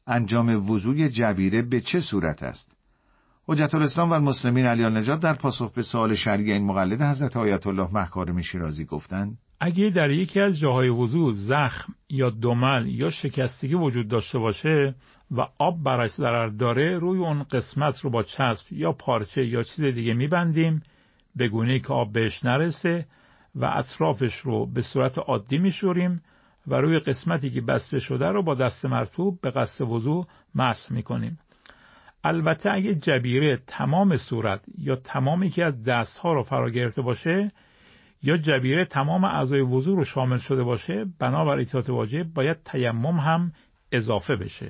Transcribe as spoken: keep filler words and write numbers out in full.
انجام وضوء جبیره به چه صورت است؟ حجت الاسلام و المسلمین علی النجات در پاسخ به سوال شرعی این مقلد حضرت آیت الله مهکارم شیرازی گفتند: اگه در یکی از جاهای وضو زخم یا دمل یا شکستگی وجود داشته باشه و آب برش ضرر داره، روی اون قسمت رو با چسب یا پارچه یا چیز دیگه میبندیم به گونه‌ای که آب بهش نرسه و اطرافش رو به صورت عادی میشوریم و روی قسمتی که بسته شده رو با دست مرطوب به قصد وضو مسح میکنیم. البته اگه جبیره تمام صورت یا تمام یکی از دستها رو فرا گرفته باشه یا جبیره تمام اعضای وضو رو شامل شده باشه، بنابر اطاعت واجب باید تیمم هم اضافه بشه.